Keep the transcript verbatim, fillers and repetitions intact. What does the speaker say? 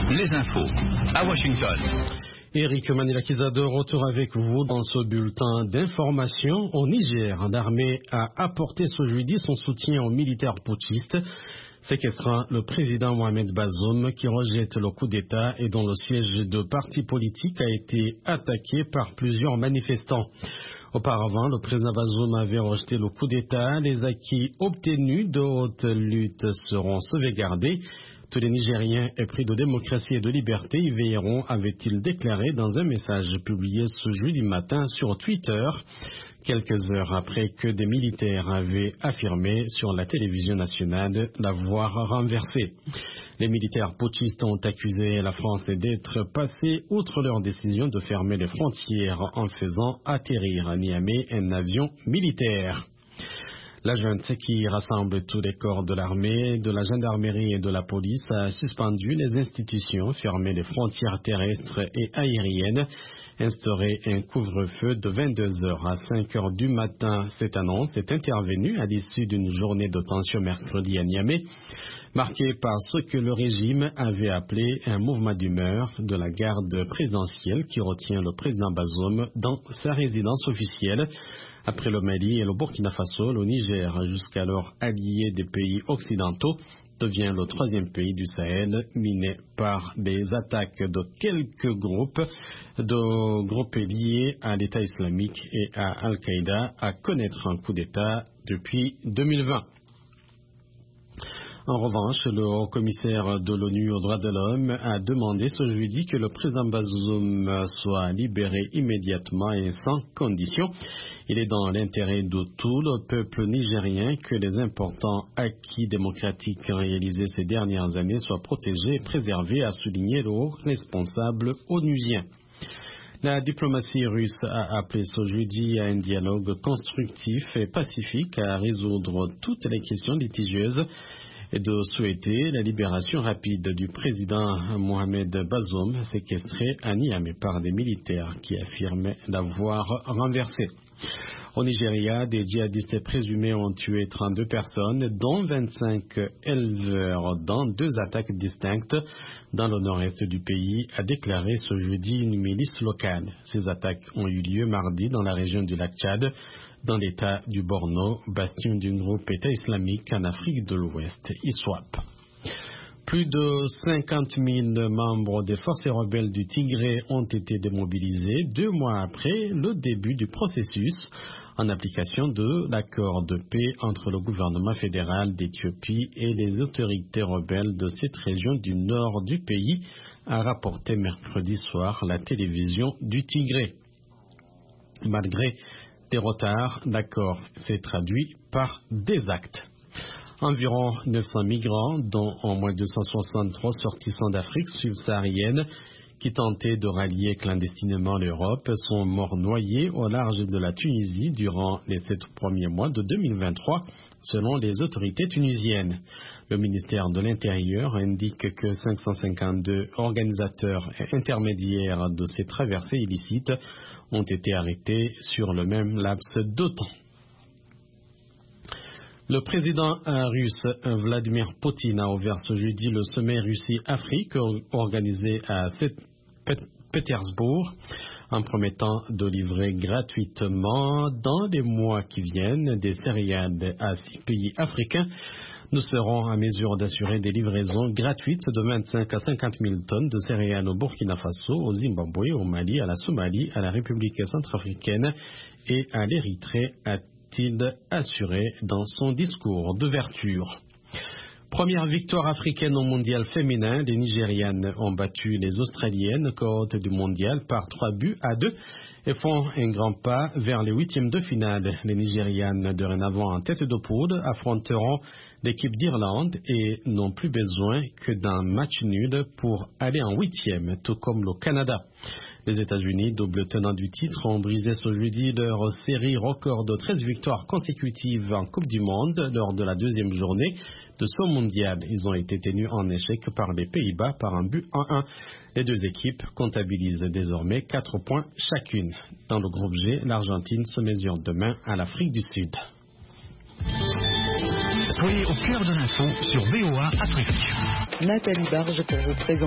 les infos à Washington. Eric Manilakiza de retour avec vous dans ce bulletin d'information. Au Niger, l'armée a apporté ce jeudi son soutien aux militaires putschistes, séquestrant le président Mohamed Bazoum qui rejette le coup d'État et dont le siège de parti politique a été attaqué par plusieurs manifestants. Auparavant, le président Bazoum avait rejeté le coup d'État. Les acquis obtenus de haute lutte seront sauvegardés. Tous les Nigériens épris de démocratie et de liberté y veilleront, avait-il déclaré dans un message publié ce jeudi matin sur Twitter, quelques heures après que des militaires avaient affirmé sur la télévision nationale l'avoir renversé. Les militaires putschistes ont accusé la France d'être passés outre leur décision de fermer les frontières en faisant atterrir à Niamey un avion militaire. La junte qui rassemble tous les corps de l'armée, de la gendarmerie et de la police a suspendu les institutions, fermé les frontières terrestres et aériennes, instauré un couvre-feu de vingt-deux heures à cinq heures du matin. Cette annonce est intervenue à l'issue d'une journée de tension mercredi à Niamey, marquée par ce que le régime avait appelé un mouvement d'humeur de la garde présidentielle qui retient le président Bazoum dans sa résidence officielle. Après le Mali et le Burkina Faso, le Niger, jusqu'alors allié des pays occidentaux, devient le troisième pays du Sahel miné par des attaques de quelques groupes, de groupes liés à l'État islamique et à Al-Qaïda, à connaître un coup d'État depuis deux mille vingt. En revanche, le haut-commissaire de l'ONU aux droits de l'homme a demandé ce jeudi que le président Bazoum soit libéré immédiatement et sans condition. Il est dans l'intérêt de tout le peuple nigérien que les importants acquis démocratiques réalisés ces dernières années soient protégés et préservés, a souligné le haut responsable onusien. La diplomatie russe a appelé ce jeudi à un dialogue constructif et pacifique à résoudre toutes les questions litigieuses et de souhaiter la libération rapide du président Mohamed Bazoum, séquestré à Niamey par des militaires qui affirmaient l'avoir renversé. Au Nigeria, des djihadistes présumés ont tué trente-deux personnes, dont vingt-cinq éleveurs, dans deux attaques distinctes dans le nord-est du pays, a déclaré ce jeudi une milice locale. Ces attaques ont eu lieu mardi dans la région du lac Tchad, dans l'état du Borno, bastion du groupe État islamique en Afrique de l'Ouest, I S W A P. Plus de cinquante mille membres des forces rebelles du Tigré ont été démobilisés deux mois après le début du processus en application de l'accord de paix entre le gouvernement fédéral d'Éthiopie et les autorités rebelles de cette région du nord du pays, a rapporté mercredi soir la télévision du Tigré. Malgré des retards, l'accord s'est traduit par des actes. Environ neuf cents migrants, dont au moins deux cent soixante-trois sortissants d'Afrique subsaharienne, qui tentaient de rallier clandestinement l'Europe, sont morts noyés au large de la Tunisie durant les sept premiers mois de deux mille vingt-trois, selon les autorités tunisiennes. Le ministère de l'Intérieur indique que cinq cent cinquante-deux organisateurs et intermédiaires de ces traversées illicites ont été arrêtés sur le même laps de temps. Le président russe Vladimir Poutine a ouvert ce jeudi le sommet Russie-Afrique organisé à Saint-Pétersbourg en promettant de livrer gratuitement dans les mois qui viennent des céréales à six pays africains. Nous serons à mesure d'assurer des livraisons gratuites de vingt-cinq à cinquante mille tonnes de céréales au Burkina Faso, au Zimbabwe, au Mali, à la Somalie, à la République centrafricaine et à l'Érythrée, a-t-il assuré dans son discours d'ouverture. Première victoire africaine au mondial féminin, les Nigérianes ont battu les Australiennes, cohorte du mondial, par trois buts à deux et font un grand pas vers les huitièmes de finale. Les Nigérianes, dorénavant en tête de poule, affronteront l'équipe d'Irlande et n'ont plus besoin que d'un match nul pour aller en huitième, tout comme le Canada. Les États-Unis, double tenant du titre, ont brisé ce jeudi leur série record de treize victoires consécutives en Coupe du Monde lors de la deuxième journée de ce mondial. Ils ont été tenus en échec par les Pays-Bas par un but à un. Les deux équipes comptabilisent désormais quatre points chacune. Dans le groupe G, l'Argentine se mesure demain à l'Afrique du Sud. Soyez au cœur de l'info sur B O A Afrique. Nathalie Barge pour vous présenter.